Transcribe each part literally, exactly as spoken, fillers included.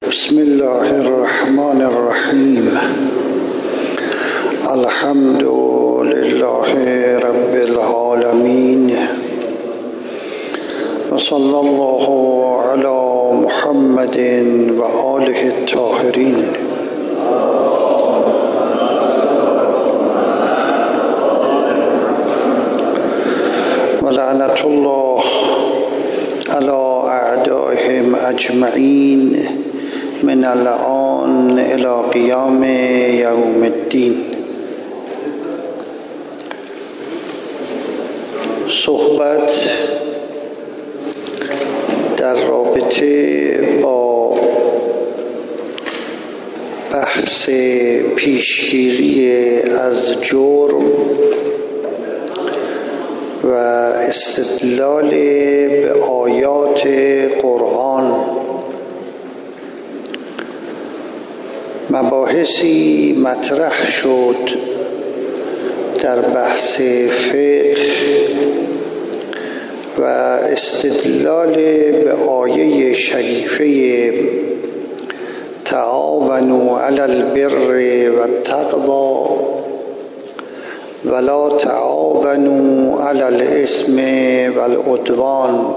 بسم الله الرحمن الرحیم. الحمد لله رب العالمین و صلی الله علی محمد و آله الطاهرین. و لعنت الله علی اعدائهم اجمعین من الآن الى قیام یوم الدین. صحبت در رابطه با بحث پیشگیری از جرم و استدلال به آیات قرآن، مباحثی مطرح شد در بحث فقه و استدلال به آیه شریفه تعاونوا علی البر و التقوی ولا تعاونوا علی الاثم و العدوان.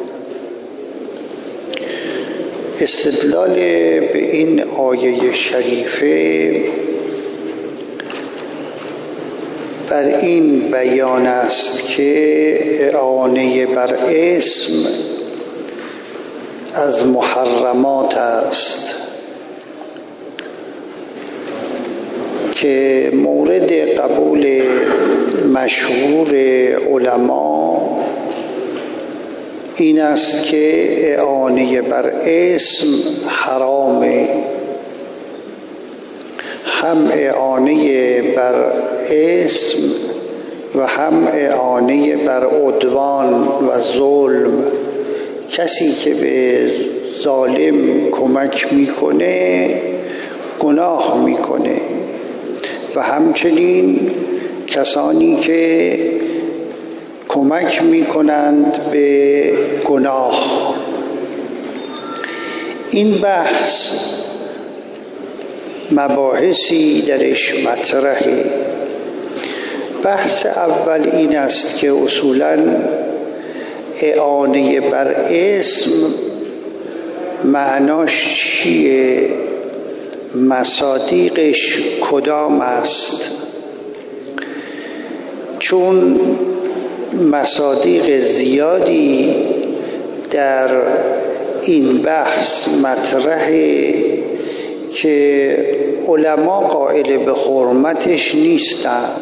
استدلال به این آیه شریفه بر این بیان است که اعانه بر اسم از محرمات است که مورد قبول مشهور علما این است که اعانه بر اسم حرامه، هم اعانه بر اسم و هم اعانه بر عدوان و ظلم. کسی که به ظالم کمک میکنه گناه میکنه و همچنین کسانی که کمک میکنند به گناه. این بحث مباحثی درش مطرحه. بحث اول این است که اصولاً اعانه بر اسم معناش چیه؟ مصادیقش کدام است؟ چون مصادیق زیادی در این بحث مطرحه که علما قائل به حرمتش نیستند.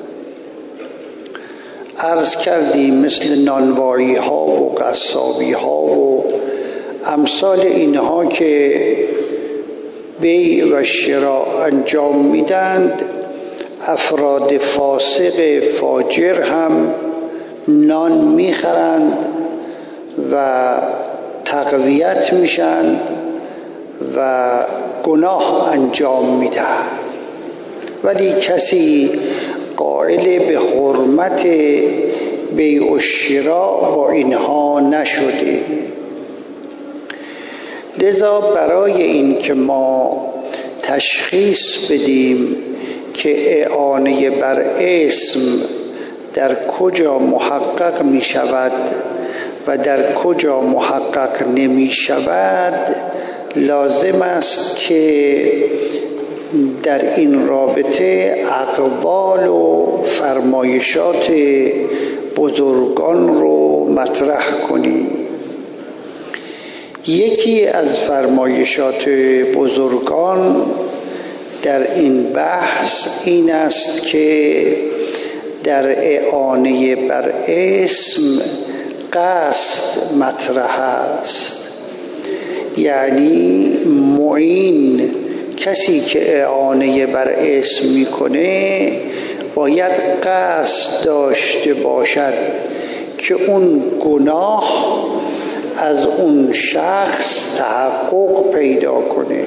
عرض کردیم مثل نانوایی ها و قصابی ها و امثال اینها که بیع و شراء انجام میدند، افراد فاسق فاجر هم نان میخرند و تقویت میشند و گناه انجام میدهند، ولی کسی قائل به حرمت بیع و شراء با اینها نشده. لذا برای این که ما تشخیص بدیم که اعانه بر اسم در کجا محقق می شود و در کجا محقق نمی شود، لازم است که در این رابطه اقوال و فرمایشات بزرگان رو مطرح کنیم. یکی از فرمایشات بزرگان در این بحث این است که در اعانه بر اسم قصد مطرح است، یعنی معین، کسی که اعانه بر اسم میکنه باید قصد داشته باشد که اون گناه از اون شخص تحقق پیدا کنه.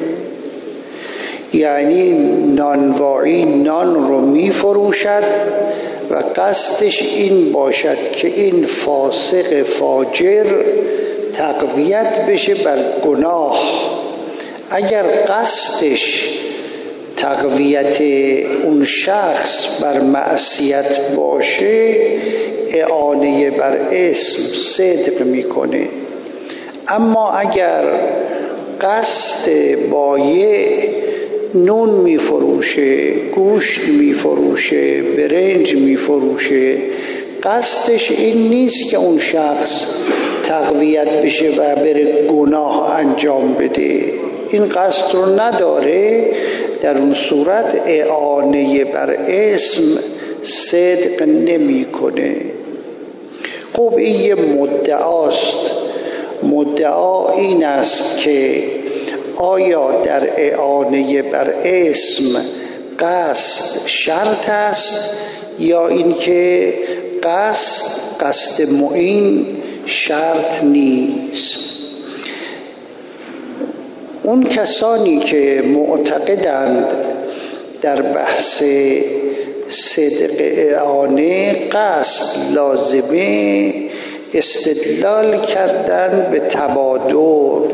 یعنی نانوایی نان رو میفروشد و قصدش این باشد که این فاسق فاجر تقویت بشه بر گناه. اگر قصدش تقویت اون شخص بر معصیت باشه اعانه بر اسم صدق میکنه. اما اگر قصد بایع نون میفروشه، گوشت میفروشه، برنج میفروشه، قصدش این نیست که اون شخص تقویت بشه و بره گناه انجام بده، این قصد رو نداره، در اون صورت اعانه بر اسم صدق نمی کنه. خب این یه مدعاست. مدعا این است که آیا در اعانه بر اسم قصد شرط است یا اینکه قصد قصد معین شرط نیست؟ اون کسانی که معتقدند در بحث صدق اعانه قصد لازمه استدلال کردن به تبادر.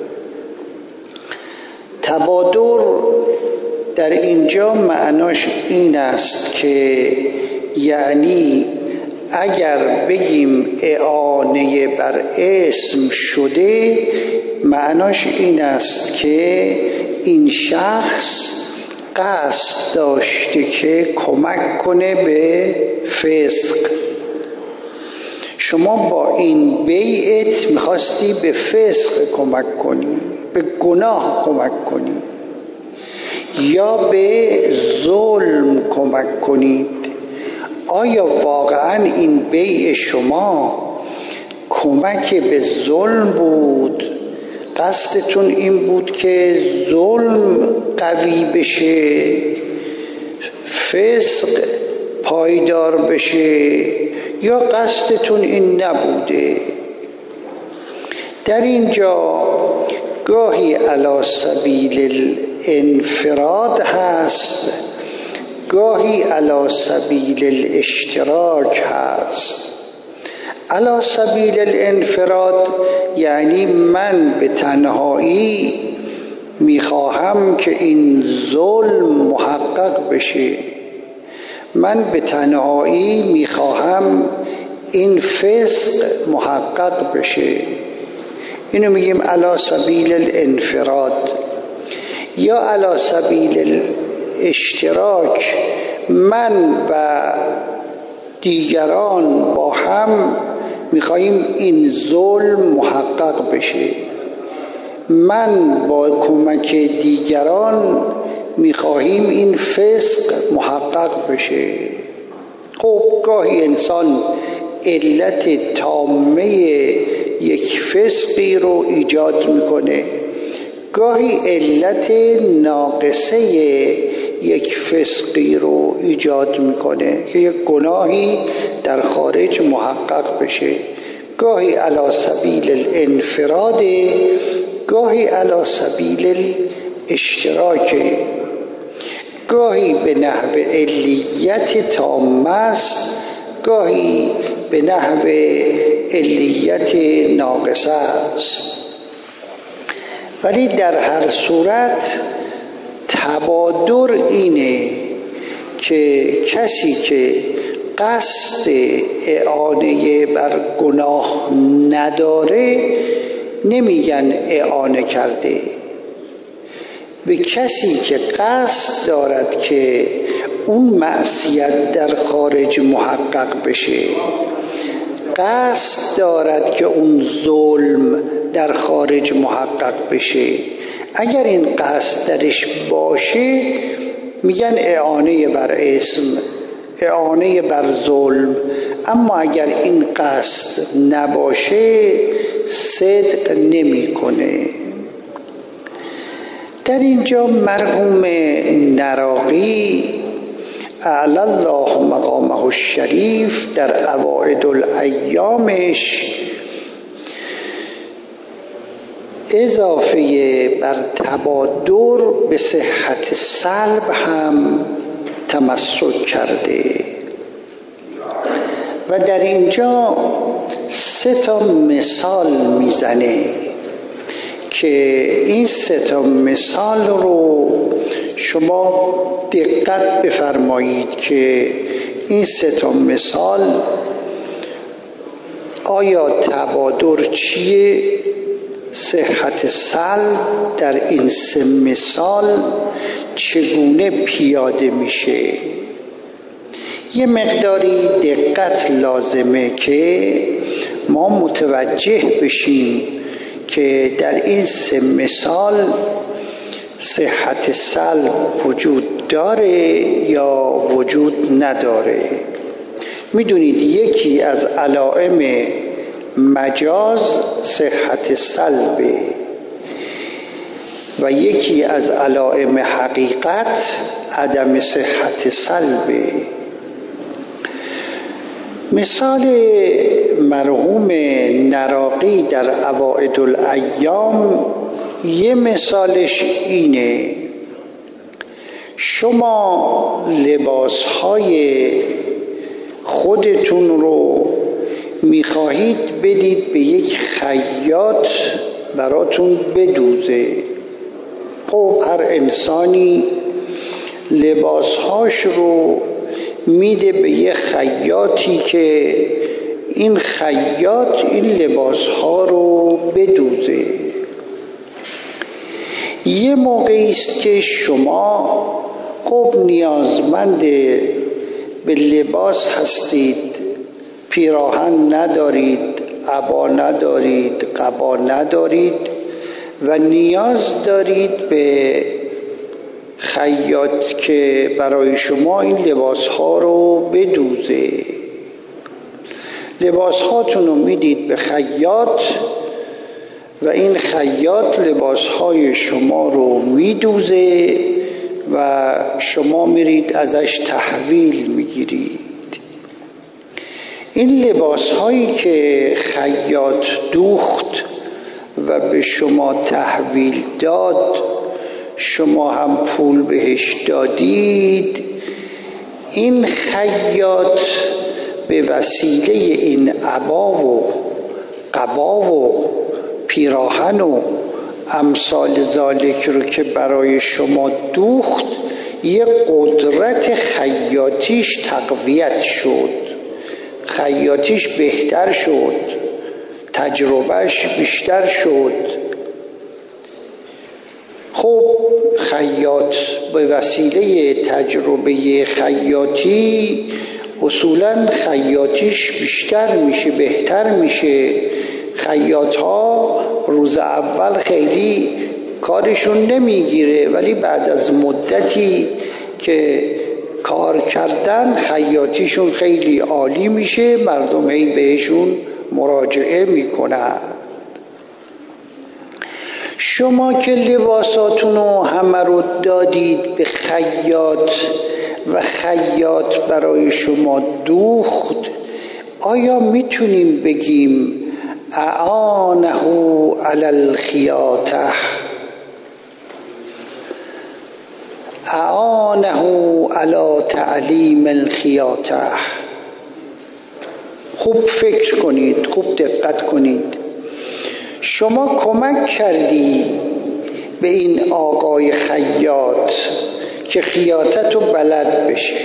تبادر در اینجا معناش این است که یعنی اگر بگیم اعانه بر اسم شده، معناش این است که این شخص قصد داشته که کمک کنه به فسق. شما با این بیعت میخواستی به فسق کمک کنی، به گناه کمک کنی یا به ظلم کمک کنید. آیا واقعا این بیع شما کمک به ظلم بود؟ قصدتون این بود که ظلم قوی بشه، فسق پایدار بشه، یا قصدتون این نبوده؟ در اینجا گاهی علی سبیل الانفراد هست، گاهی علی سبیل الاشتراک هست. علی سبیل الانفراد یعنی من به تنهایی میخواهم که این ظلم محقق بشه، من به تنهایی میخواهم این فسق محقق بشه، اینو میگیم علی سبیل الانفراد. یا علی سبیل الاشتراک، من و دیگران با هم میخواییم این ظلم محقق بشه، من با کمک دیگران میخواهیم این فسق محقق بشه. خب گاهی انسان علت تامه یک فسقی رو ایجاد میکنه، گاهی علت ناقصه یک فسقی رو ایجاد میکنه که یک گناهی در خارج محقق بشه. گاهی علی سبیل الانفراد، گاهی علی سبیل الاشتراک، گاهی به نحو علیت تامه است، گاهی به نحو علیت ناقصه است. ولی در هر صورت تبادر اینه که کسی که قصد اعانه بر گناه نداره نمیگن اعانه کرده. به کسی که قصد دارد که اون معصیت در خارج محقق بشه، قصد دارد که اون ظلم در خارج محقق بشه، اگر این قصد درش باشه میگن اعانه بر اسم، اعانه بر ظلم. اما اگر این قصد نباشه صدق نمیکنه. در اینجا مرحوم نراقی اعلی الله مقامه الشریف در اواعد الایامش اضافه بر تبادر به صحت سلب هم تمسک کرده و در اینجا سه تا مثال میزنه که این سه تا مثال رو شما دقت بفرمایید که این سه تا مثال آیا تبادر چیه؟ صحت سلب در این سه مثال چگونه پیاده میشه؟ یه مقداری دقت لازمه که ما متوجه بشیم که در این سه مثال صحت سلب وجود داره یا وجود نداره. میدونید یکی از علائم مجاز صحت سلبه و یکی از علائم حقیقت عدم صحت سلبه. مثال مرحوم نراقی در عوائد الایام یه مثالش اینه: شما لباسهای خودتون رو میخواهید بدید به یک خیاط براتون بدوزه. خب هر انسانی لباسهاش رو میده به یک خیاطی که این خیاط این لباسها رو بدوزه. یه موقعی است که شما خب نیازمند به لباس هستید، پیراهن ندارید، عبا ندارید، قبا ندارید و نیاز دارید به خیاط که برای شما این لباس ها رو بدوزه. لباس هاتون رو میدید به خیاط و این خیاط لباس های شما رو میدوزه و شما میرید ازش تحویل میگیرید. این لباس هایی که خیاط دوخت و به شما تحویل داد، شما هم پول بهش دادید، این خیاط به وسیله این عبا و قبا و پیراهن و امثال ذالک رو که برای شما دوخت، یه قدرت خیاطیش تقویت شد، خیاطیش بهتر شد، تجربهش بیشتر شد. خب خیاط به وسیله تجربه خیاطی اصولاً خیاطیش بیشتر میشه، بهتر میشه. خیاط ها روز اول خیلی کارشون نمیگیره، ولی بعد از مدتی که کار کردن خیاطیشون خیلی عالی میشه، مردم هی بهشون مراجعه میکنن. شما که لباساتون رو همه رو دادید به خیاط و خیاط برای شما دوخت، آیا میتونیم بگیم اعانه علی الخیاطه، اعانه علی تعلیم الخیاطه؟ خوب فکر کنید، خوب دقت کنید. شما کمک کردی به این آقای خیاط که خیاطت رو بلد بشه،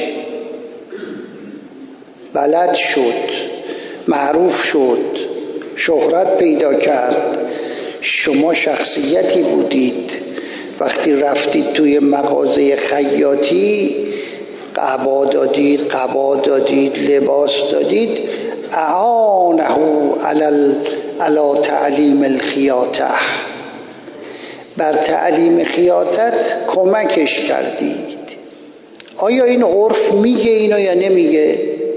بلد شد، معروف شد، شهرت پیدا کرد. شما شخصیتی بودید، وقتی رفتید توی مغازه خیاطی عبا دادید، قبا دادید، لباس دادید، اعانه علی علی تعلیم الخیاطه، بر تعلیم خیاطت کمکش کردید. آیا این عرف میگه اینو یا نمیگه؟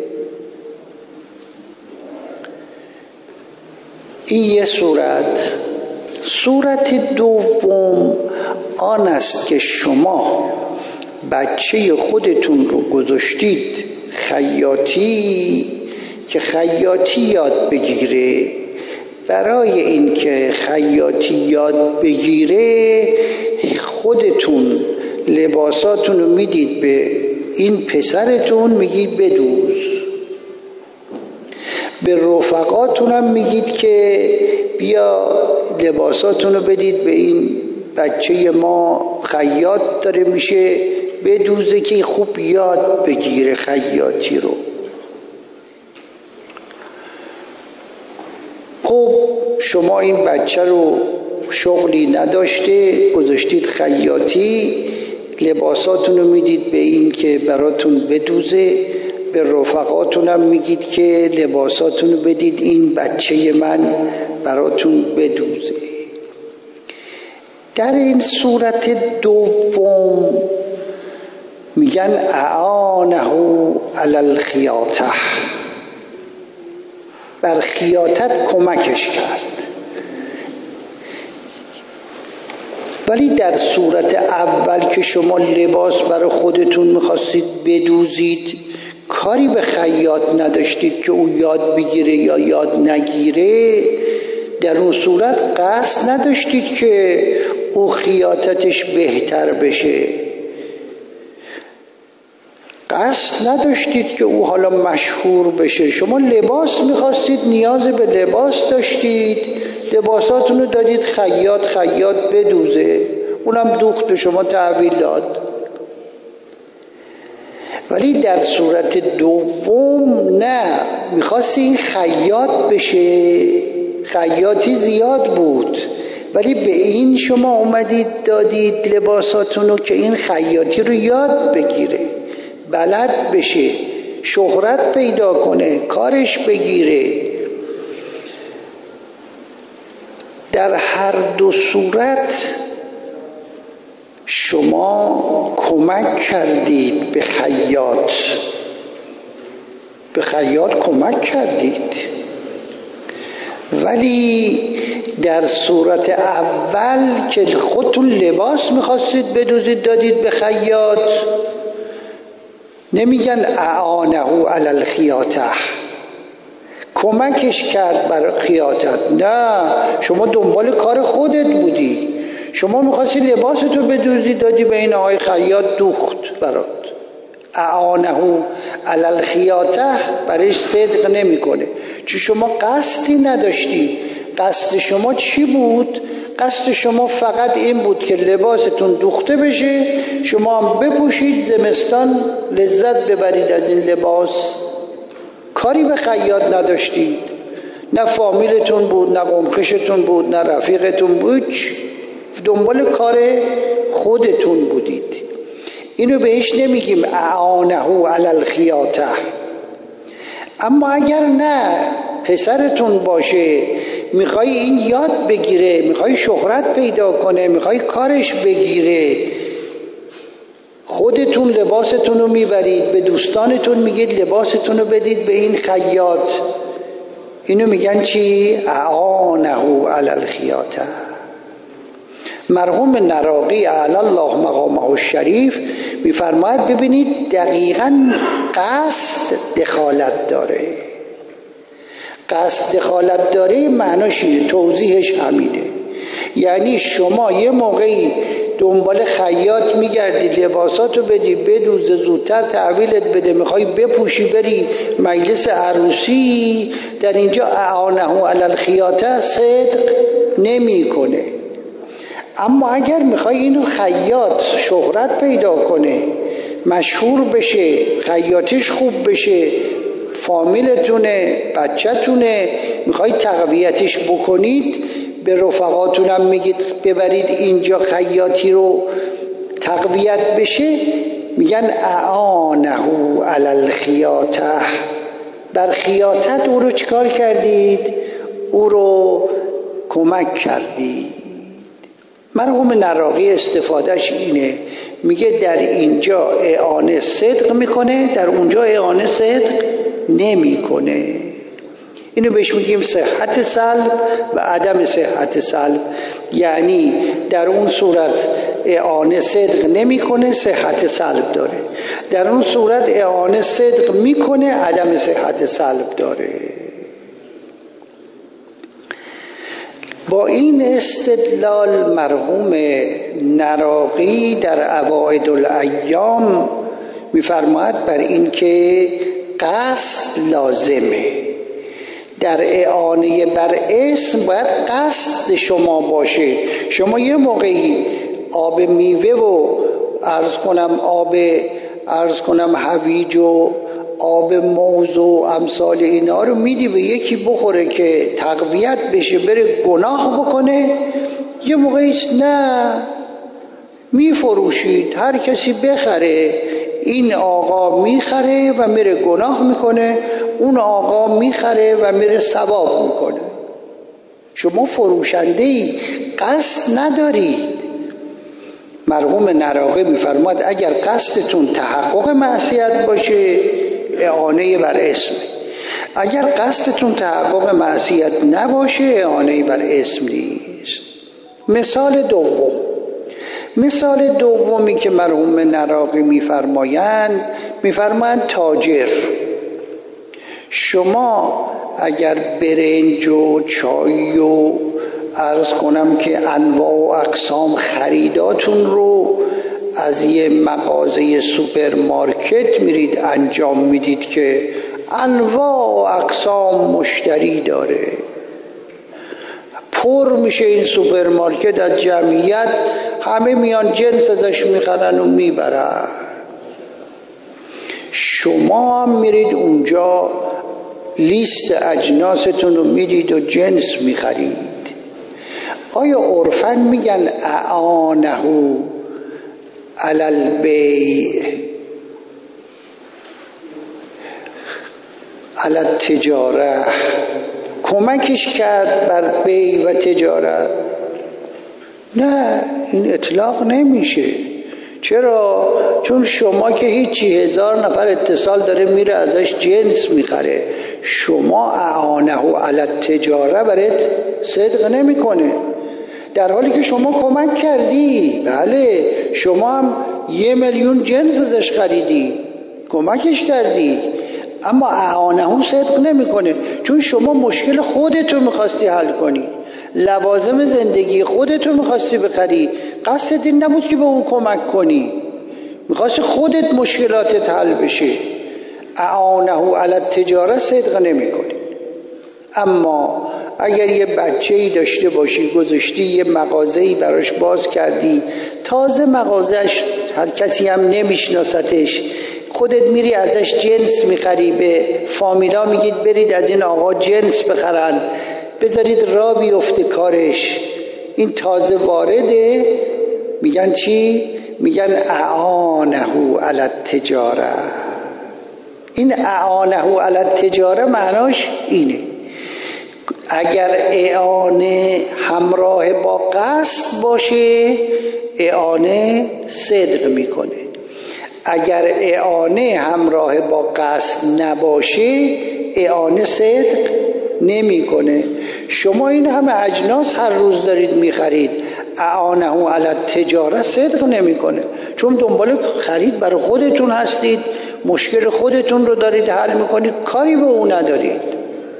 این یه صورت. صورت دوم آن است که شما بچه خودتون رو گذاشتید خیاطی که خیاطی یاد بگیره. برای این که خیاطی یاد بگیره خودتون لباساتون رو میدید به این پسرتون، میگید بدوز. به رفقاتونم میگید که بیا لباساتونو بدید به این بچه ما خیاط داره میشه بدوزه که خوب یاد بگیره خیاطی رو. خب شما این بچه رو شغلی نداشته گذاشتید خیاطی، لباساتون رو میدید به این که براتون بدوزه، به رفقاتونم میگید که لباساتون رو بدید این بچه من براتون بدوزه. در این صورت دوم میگن اعانه علی الخیاطه، بر خیاطت کمکش کرد. ولی در صورت اول که شما لباس برای خودتون میخواستید بدوزید، کاری به خیاط نداشتید که او یاد بگیره یا یاد نگیره، در اون صورت قصد نداشتید که او خیاطتش بهتر بشه، قصد نداشتید که او حالا مشهور بشه. شما لباس میخواستید، نیاز به لباس داشتید، لباساتون رو دادید خیاط، خیاط بدوزه، اونم دوخت به شما تحویل داد. ولی در صورت دوم نه، میخواستی این خیاط بشه، خیاطی زیاد بود، ولی به این شما اومدید دادید لباساتون رو که این خیاطی رو یاد بگیره، بلد بشه، شهرت پیدا کنه، کارش بگیره. در هر دو صورت شما کمک کردید به خیاط، به خیاط کمک کردید. ولی در صورت اول که خودتون لباس میخواستید بدوزید دادید به خیاط، نمیگن اعانه علی الخیاطه، کمکش کرد برای خیاطت. نه، شما دنبال کار خودت بودی، شما میخواستی لباستو بدوزی دادی به این آقای خیاط دوخت برات. اعانه علی الخیاطه برایش صدق نمیکنه، چون شما قصدی نداشتی. قصد شما چی بود؟ قصد شما فقط این بود که لباستون دوخته بشه، شما هم بپوشید زمستان لذت ببرید از این لباس. کاری به خیاط نداشتید، نه فامیلتون بود، نه قومکشتون بود، نه رفیقتون بود، دنبال کار خودتون بودید. اینو بهش نمیگیم اعانه علی الخیاطه. اما اگر نه، پسرتون باشه، میخوای این یاد بگیره، میخوای شهرت پیدا کنه، میخوای کارش بگیره، خودتون لباستون رو میبرید، به دوستانتون میگید لباستون رو بدید به این خیاط. اینو میگن چی؟ اعانه علی الخیاطه. مرحوم نراقی اعلی الله مقامه الشریف میفرماید ببینید دقیقاً قصد دخالت داره. قصد دخالت داره معناش اینه، توضیحش همینه. یعنی شما یه موقعی دنبال خیاط میگردی لباساتو بدی بدوزه زودتر تحویلت بده، میخوای بپوشی بری مجلس عروسی، در اینجا اعانه علی الخیاطه صدق نمی کنه. اما اگر میخوای اینو خیاط شهرت پیدا کنه، مشهور بشه، خیاطیش خوب بشه، فامیلتونه، بچه‌تونه، میخوای تقویتش بکنید، به رفقاتونم میگید ببرید اینجا خیاطی رو تقویت بشه، میگن اعانه علی الخیاطه. در خیاطت او رو چکار کردید؟ او رو کمک کردید. مرحوم نراقی استفادهش اینه، میگه در اینجا اعانه صدق میکنه، در اونجا اعانه صدق نمیکنه. اینو بهش میگیم صحت سلب و عدم صحت سلب. یعنی در اون صورت اعانه صدق نمیکنه، صحت سلب داره. در اون صورت اعانه صدق میکنه، عدم صحت سلب داره. با این استدلال مرحوم نراقی در اواعد الایام میفرماید بر این که قصد لازمه. در اعانه بر اسم باید قصد شما باشه. شما یه موقعی آب میوه و عرض کنم آب عرض کنم هویج و آب موز و امثال اینا رو میدی به یکی بخوره که تقویت بشه بره گناه بکنه، یه موقعی نه میفروشید هر کسی بخره، این آقا میخره و میره گناه میکنه، اون آقا میخره و میره ثواب میکنه. شما فروشنده ای قصد ندارید. مرحوم نراقی میفرماد اگر قصدتون تحقق معصیت باشه اعانه بر اسم، اگر قصدتون تحقق معصیت نباشه اعانه بر اسم نیست. مثال دوم، مثال دومی که مرحوم نراقی میفرمایند، میفرمایند تاجر، شما اگر برنج و چای و عرض کنم که انواع و اقسام خریداتون رو از یه مغازه سوپرمارکت میرید انجام میدید که انواع و اقسام مشتری داره، پر میشه این سوپرمارکت از جمعیت، همه میان جنس ازش میخرن و میبرن، شما هم میرید اونجا لیست اجناستون رو میدید و جنس میخرید. آیا عرفاً میگن اعانه علی البیع علی التجاره، کمکش کرد بر بیع و تجارت؟ نه، این اطلاق نمیشه. چرا؟ چون شما که هیچی، هزار نفر اتصال داره میره ازش جنس میخره، شما اعانه علی التجاره برات صدق نمیکنه، در حالی که شما کمک کردی. بله، شما هم یه میلیون جنس ازش خریدی، کمکش کردی، اما اعانه صدق نمیکنه، چون شما مشکل خودتو میخواستی حل کنی، لوازم زندگی خودتو میخواستی بخری، قصدت این نبود که به اون کمک کنی، میخواستی خودت مشکلاتت حل بشه. اعانه علی التجاره صدق نمیکنه. اما اگر یه بچه‌ای داشته باشی، گذاشتی یه مغازه‌ای براش باز کردی، تازه مغازه‌اش هر کسی هم نمیشناستش، خودت میری ازش جنس میخری، به فامیلا میگید برید از این آقا جنس بخرن، بذارید را بیفته کارش، این تازه وارده، میگن چی؟ میگن اعانه علی التجاره. این اعانه علی التجاره معناش اینه، اگر اعانه همراه با قصد باشه اعانه صدق میکنه، اگر اعانه همراه با قصد نباشه اعانه صدق نمیکنه. شما این همه اجناس هر روز دارید میخرید، اعانه علی التجاره صدق نمیکنه، چون دنبال خرید برای خودتون هستید، مشکل خودتون رو دارید حل میکنید، کاری به اون ندارید،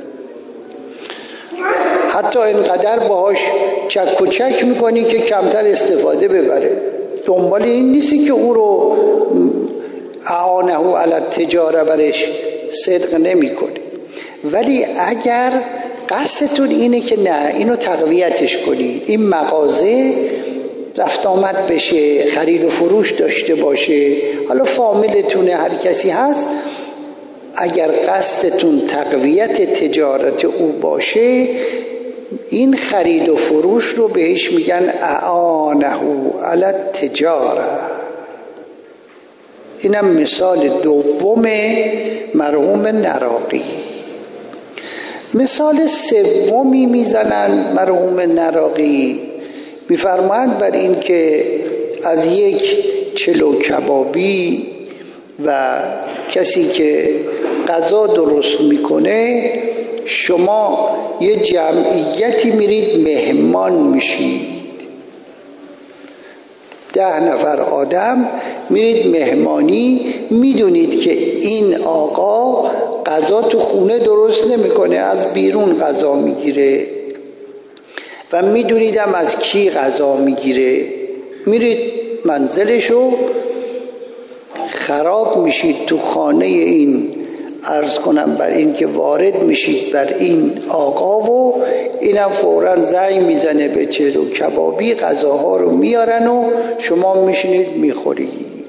حتی اینقدر باهاش چک و چک میکنی که کمتر استفاده ببره. دنبال این نیستی که او رو اعانه علی التجاره برش صدق نمیکنه. ولی اگر قصدتون اینه که نه اینو تقویتش کنید، این مغازه رفت آمد بشه، خرید و فروش داشته باشه، حالا فامیلتونه هر کسی هست، اگر قصدتون تقویت تجارت او باشه، این خرید و فروش رو بهش میگن اعانه علی التجاره. اینم مثال دوم مرحوم نراقی. مثال سومی میزنن مرحوم نراقی، میفرمایند بر این که از یک چلو کبابی و کسی که غذا درست میکنه شما یه جمعیتی میرید مهمان میشید، ده نفر آدم میرید مهمانی، میدونید که این آقا غذا تو خونه درست نمیکنه، از بیرون غذا میگیره و میدونیدم از کی غذا میگیره، میرید منزلشو، خراب میشید تو خانه این عرض کنم بر این که وارد میشید بر این آقا و اینم فوراً زنگ میزنه به چلو کبابی، غذاها رو میارن و شما میشینید میخورید.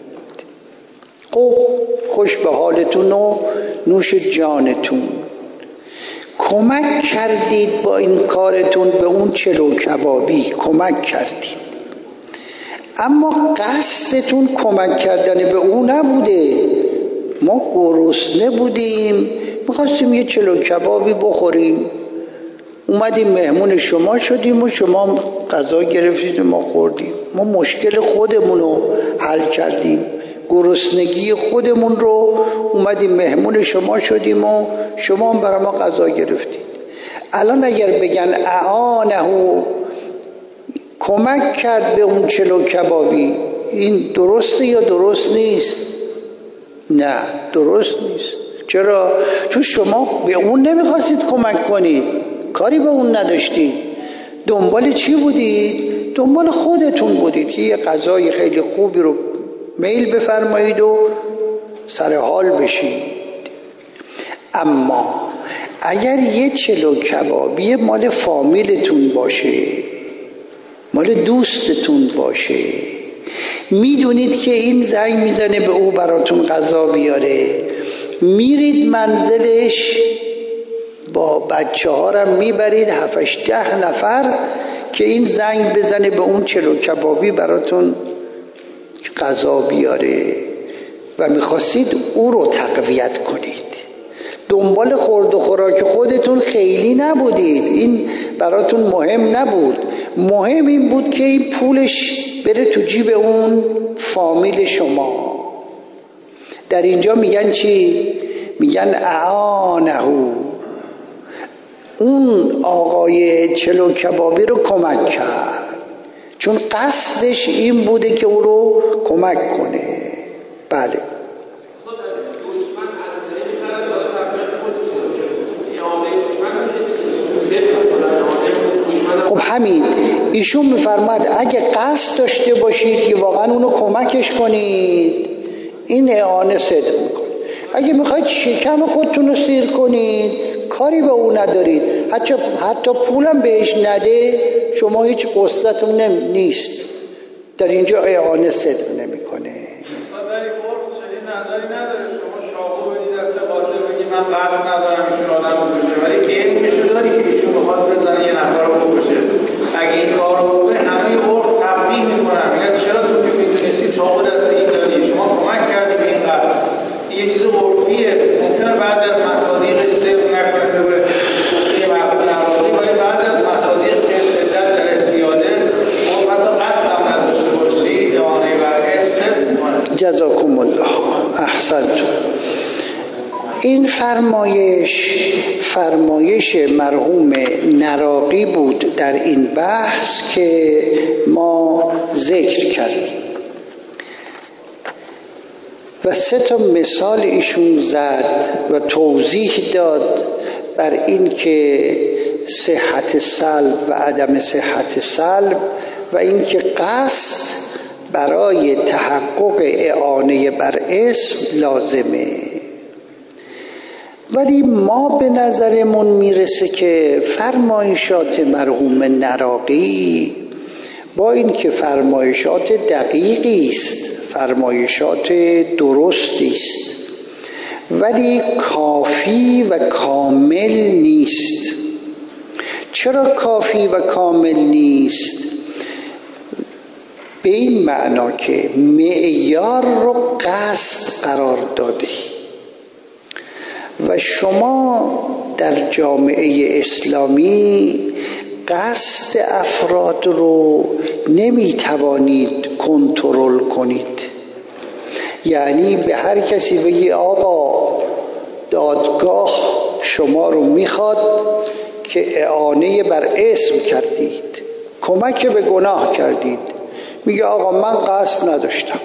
خب خوش به حالتون و نوش جانتون. کمک کردید با این کارتون به اون چلو کبابی، کمک کردید، اما قصدتون کمک کردن به اون نبوده. ما گرسنه بودیم، میخواستیم یه چلو کبابی بخوریم، اومدیم مهمون شما شدیم و شما غذا گرفتید و ما خوردیم. ما مشکل خودمون رو حل کردیم، گرسنگی خودمون رو اومدیم مهمون شما شدیم و شما هم برای ما غذا گرفتید. الان اگر بگن اعانه کمک کرد به اون چلو کبابی، این درسته یا درست نیست؟ نه، درست نیست. چرا؟ چون شما به اون نمیخواستید کمک کنید، کاری به اون نداشتید. دنبال چی بودید؟ دنبال خودتون بودید که یه غذای خیلی خوبی رو میل بفرمایید و سر حال بشید. اما اگر یه چلو کبابی مال فامیلتون باشه، مال دوستتون باشه، میدونید که این زنگ میزنه به او براتون غذا بیاره، میرید منزلش با بچه ها رو میبرید هفتش ده نفر که این زنگ بزنه به اون چلو کبابی براتون غذا بیاره و میخواستید او رو تقویت کنید. دنبال خورد و خوراک خودتون خیلی نبودید، این براتون مهم نبود. مهم این بود که این پولش بره تو جیب اون فامیل شما. در اینجا میگن چی؟ میگن اعانهو، اون آقای چلو کبابی رو کمک کرد، چون قصدش این بوده که او رو کمک کنه. بله. خب همین ایشون میفرماد اگه قصد داشته باشید که واقعا اونو کمکش کنید، این اعانه صدق میکنه. اگه میخواید شکم خودتون رو سیر کنید، کاری به اون ندارید، حتی حتی پولم بهش نده، شما هیچ قصتون نیست. در اینجا اعانه صدق نمیکنه. نظری نداره شما چاقو بدید دست قاتل بگید من قصد ندارم ایشون آدم رو بکشه، ولی علمشو داری که ایشون بخواد بزنه یه نفر رو بکشه. اگه این کار رو بکنه همه عرف تبریح میکنن، میگن چرا تو که میدونستی چاقو دست این دادی، شما کمک کردی به این قتل. یه چیز عرفیه، ممکنه بعد از مصادیقش صفر نکنه به یه مقبول نوازی، ولی بعد از مصادیق که شدت در زیاده عرف حتی قصد هم نداشته باشی اعانه بر اسم صفر میکنه. جزاکم الله، احسنتم. این فرمایش فرمایش مرحوم نراقی بود در این بحث که ما ذکر کردیم و سه تا مثال ایشون زد و توضیح داد بر این که صحت سلب و عدم صحت سلب و این که قصد برای تحقق اعانه بر اسم لازمه. ولی ما به نظرمون میرسه که فرمایشات مرحوم نراقی با این که فرمایشات دقیقی است، فرمایشات درستی است، ولی کافی و کامل نیست. چرا کافی و کامل نیست؟ به این معنا که معیار رو قصد قرار داده و شما در جامعه اسلامی قصد افراد رو نمیتوانید کنترل کنید. یعنی به هر کسی بگی آقا دادگاه شما رو میخواد که اعانه بر اسم کردید، کمک به گناه کردید، میگه آقا من قصد نداشتم،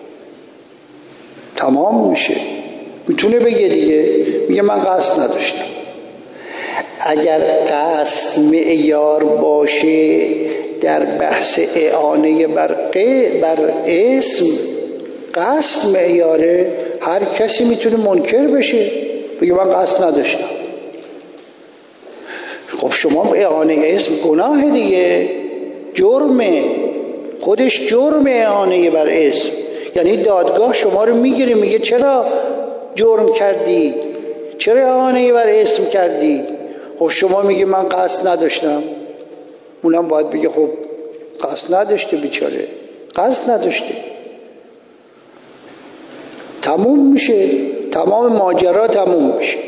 تمام میشه. میتونه بگه دیگه، میگه من قصد نداشتم. اگر قصد معیار باشه در بحث اعانه بر بر اسم، قصد معیاره، هر کسی میتونه منکر بشه. بگه من قصد نداشتم. خب شما اعانه اسم گناه دیگه، جرمه، خودش جرم اعانه بر اسم. یعنی دادگاه شما رو میگیره میگه چرا جرم کردی، چرا اعانه بر اسم کردی؟ خب شما میگه من قصد نداشتم، اونم باید بگه خب قصد نداشته، بیچاره قصد نداشته. تموم میشه، تمام ماجرا تموم میشه.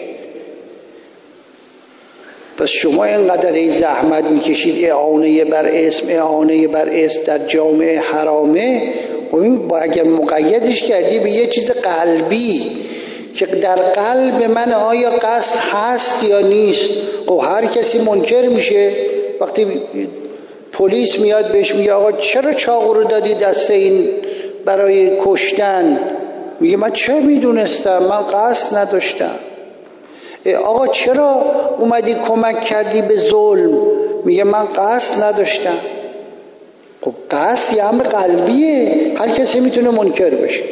پس شما اینقدر ای زحمت میکشید اعانه بر اسم، اعانه بر اسم در جامعه حرامه. و این با اگر مقیدش کردی به یه چیز قلبی که در قلب من آیا قصد هست یا نیست. خب هر کسی منکر میشه وقتی پلیس میاد بهش میگه آقا چرا چاقو رو دادی دست این برای کشتن؟ میگه من چه میدونستم، من قصد نداشتم. آقا چرا اومدی کمک کردی به ظلم؟ میگه من قصد نداشتم. خب قصد یه امر قلبیه، هر کسی میتونه منکر بشه.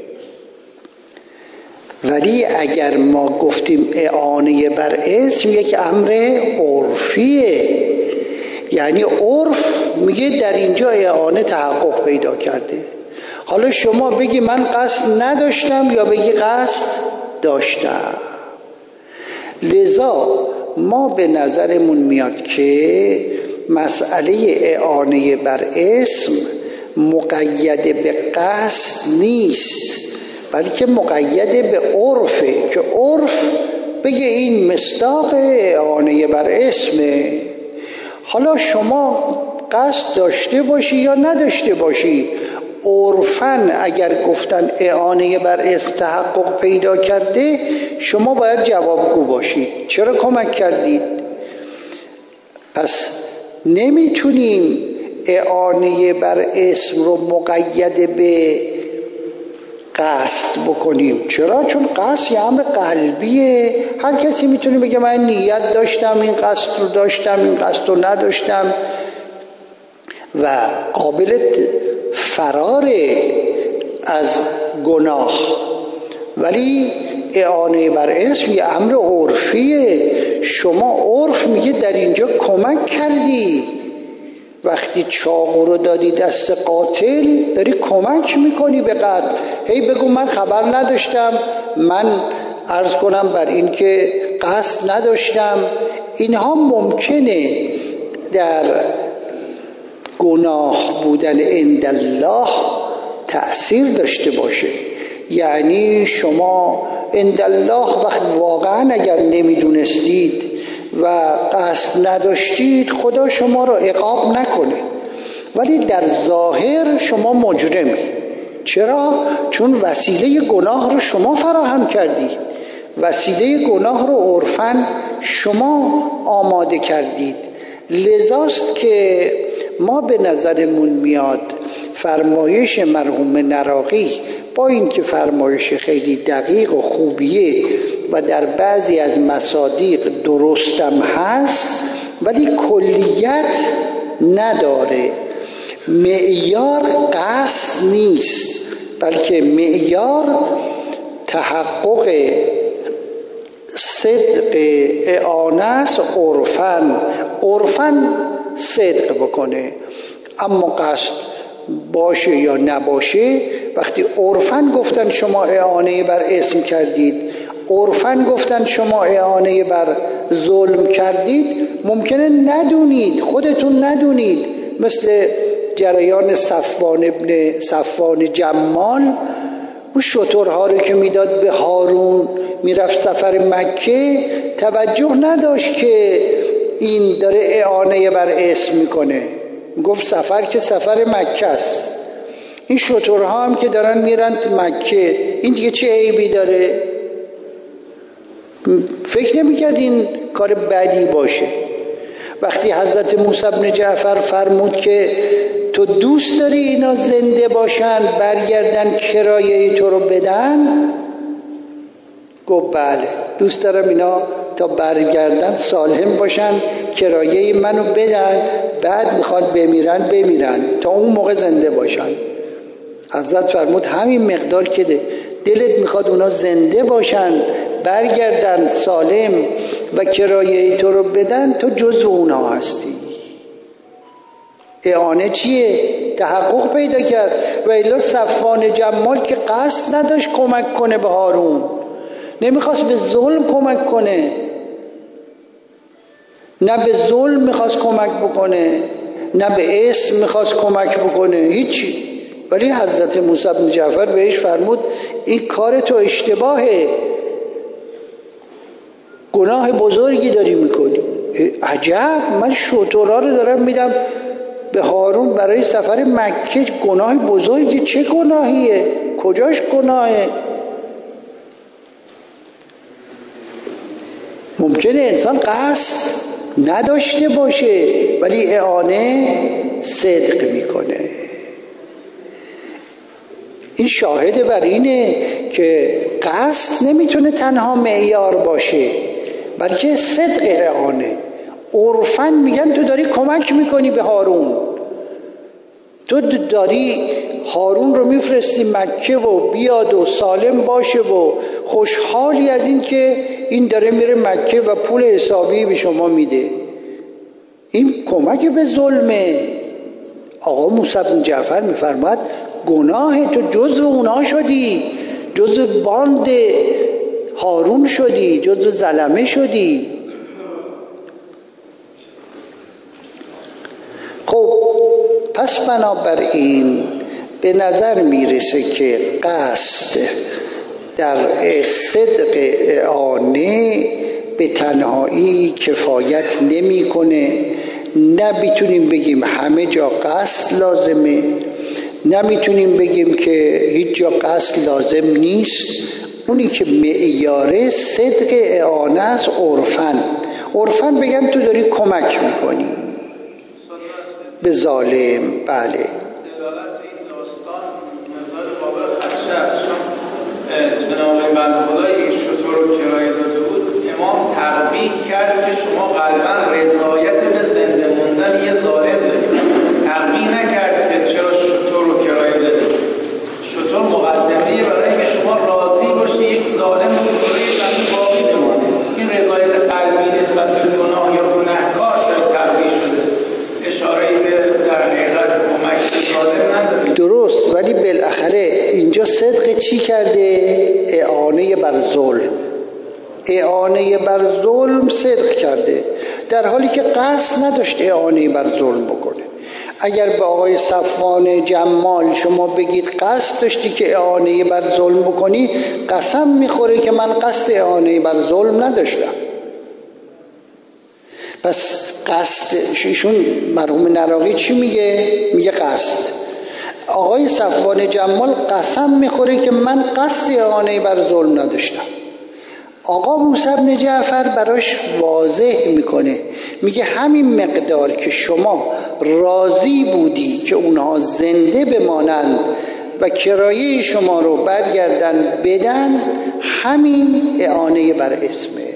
ولی اگر ما گفتیم اعانه بر اسم یک امر عرفیه، یعنی عرف میگه در اینجا اعانه تحقق پیدا کرده. حالا شما بگی من قصد نداشتم یا بگی قصد داشتم. لذا ما به نظرمون میاد که مسئله اعانه بر اسم مقید به قصد نیست، بلکه مقید به عرفه که عرف بگه این مصداق اعانه بر اسمه. حالا شما قصد داشته باشی یا نداشته باشی، عرفاً اگر گفتن اعانه بر اسم تحقق پیدا کرده، شما باید جوابگو باشید چرا کمک کردید. پس نمیتونیم اعانه بر اسم رو مقید به قصد بکنیم. چرا؟ چون قصد یه امر قلبیه. هر کسی میتونه بگه من نیت داشتم، این قصد رو داشتم، این قصد رو نداشتم و قابل فرار از گناه. ولی اعانه بر اسم یه امر عرفیه. شما عرف میگه در اینجا کمک کردی، وقتی چاقو رو دادی دست قاتل داری کمک میکنی به قتل. هی بگو من خبر نداشتم، من عرض کنم بر این که قصد نداشتم. اینها ممکنه در گناه بودن عند الله تأثیر داشته باشه. یعنی شما عند الله وقت واقعا اگر نمیدونستید و قصد نداشتید خدا شما را عقاب نکنه، ولی در ظاهر شما مجرمی. چرا؟ چون وسیله گناه رو شما فراهم کردی، وسیله گناه رو عرفاً شما آماده کردید. لذاست که ما به نظرمون میاد فرمایش مرحوم نراقی با این که فرمایش خیلی دقیق و خوبیه و در بعضی از مصادیق درستم هست، ولی کلیت نداره. معیار قصد نیست، بلکه معیار تحقق صدق اعانه است. عرفاً عرفاً صدق بکنه، اما قصد باشه یا نباشه. وقتی عرفاً گفتن شما اعانه بر اسم کردید، عرفاً گفتن شما اعانه بر ظلم کردید، ممکنه ندونید، خودتون ندونید. مثل جریان صفوان ابن صفوان جمال، اون شترها رو که میداد به هارون میرفت سفر مکه، توجه نداشت که این داره اعانه بر اسم میکنه. گفت سفر که سفر مکه است. این شترها هم که دارن میرن مکه، این دیگه چه عیبی داره؟ فکر نمیکرد این کار بدی باشه. وقتی حضرت موسی بن جعفر فرمود که تو دوست داری اینا زنده باشن برگردن کرایه تو رو بدن، گفت بله دوست دارم اینا تا برگردن سالم باشن کرایه منو بدن، بعد میخواد بمیرن بمیرن، تا اون موقع زنده باشن. حضرت فرمود همین مقدار که ده. دلت میخواد اونا زنده باشن برگردن سالم و کرایه تو رو بدن، تو جزو اونها هستی. اعانه چیه؟ تحقق پیدا کرد. و الا صفوان جمال که قصد نداشت کمک کنه به هارون، نمیخواست به ظلم کمک کنه، نه به ظلم میخواست کمک بکنه، نه به اسم میخواست کمک بکنه، هیچی. ولی حضرت موسی بن جعفر بهش فرمود این کار تو اشتباهه، گناه بزرگی داری میکنی. عجب، من شترها رو دارم میدم به هارون برای سفر مکه، گناه بزرگی؟ چه گناهیه؟ کجاش گناهه؟ ممکنه انسان قصد نداشته باشه ولی اعانه صدق میکنه. این شاهد بر اینه که قصد نمیتونه تنها معیار باشه بلکه صدق اعانه. عرفاً میگن تو داری کمک میکنی به هارون، تو داری هارون رو میفرستی مکه و بیاد و سالم باشه و خوشحالی از این که این داره میره مکه و پول حسابی به شما میده. این کمک به ظلمه. آقا موسی بن جعفر میفرماد گناه تو جزو اونا شدی، جزو باند هارون شدی، جزو ظلمه شدی. خب پس بنابراین به نظر میرسه که قصد در صدق اعانه به تنهایی کفایت نمیکنه. نه میتونیم بگیم همه جا قصد لازمه، نه میتونیم بگیم که هیچ جا قصد لازم نیست. اونی که معیاره صدق اعانه است. عرفاً عرفاً بگن تو داری کمک میکنی به ظالم. بله، دلالت این داستان مقدار قابل خدشه است، چون جناب بنده خدایی شطور رو کرایه داده بود، امام تقبیح کرد که شما غالبا رضایت به زنده موندن یه ظالم دارید. تقبیح نکرد که چرا شطور رو کرایه دادید. شطور مقدمه برای اینکه شما راضی باشید یک ظالم رو برای زمین باقی بمانه. این رضایت قلبی نسبت به گناه یا گناهکار شاید تقبیح شده، اشاره به در حقیقت کمک ظالم نداره. درست، ولی بالاخره اینجا صدق چی کرده؟ اعانه بر ظلم. اعانه بر ظلم صدق کرده، در حالی که قصد نداشت اعانه بر ظلم بکنه. اگر به آقای صفوان جمال شما بگید قصد داشتی که اعانه بر ظلم بکنی، قسم میخوره که من قصد اعانه بر ظلم نداشتم. پس قصد ایشون مرحوم نراقی چی میگه؟ میگه قصد. آقای صفوان جمال قسم میخوره که من قصد اعانه بر ظلم نداشتم. آقا موسی بن جعفر براش واضح میکنه، میگه همین مقدار که شما راضی بودی که اونها زنده بمانند و کرایه شما رو برگردن بدن، همین اعانه بر اسمه.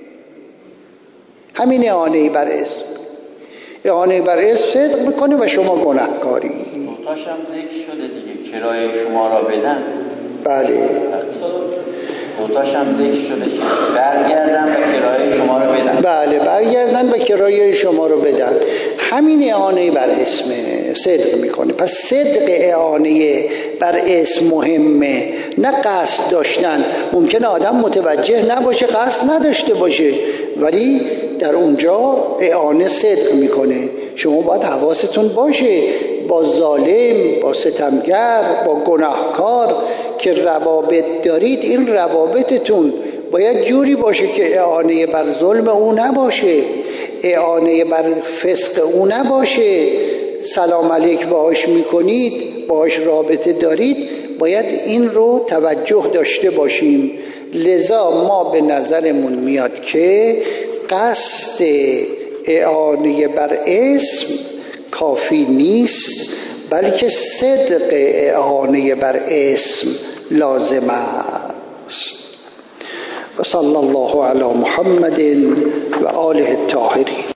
همین اعانه بر اسم. اعانه بر اسم صدق میکنه و شما گناهکاری. محتاج هم ذکر شده دیگه، کرایه شما را بدن. بله، محتاج هم ذکر شده که برگردن و کرایه شما را بدن. بله، برگردن و کرایه شما رو بدن. همین اعانه بر اسم صدق میکنه. پس صدق اعانه بر اسم مهمه، نه قصد داشتن. ممکنه آدم متوجه نباشه، قصد نداشته باشه، ولی در اونجا اعانه صدق میکنه. شما باید حواستون باشه با ظالم، با ستمگر، با گناهکار که روابط دارید، این روابطتون باید جوری باشه که اعانه بر ظلم او نباشه، اعانه بر فسق او نباشه. سلام علیک باهاش میکنید، باهاش رابطه دارید، باید این رو توجه داشته باشیم. لذا ما به نظرمون میاد که قصد اعانه بر اسم کافی نیست، بلکه صدق اعانه بر اسم لازم است. و صلی الله علی محمد و آله الطاهرین.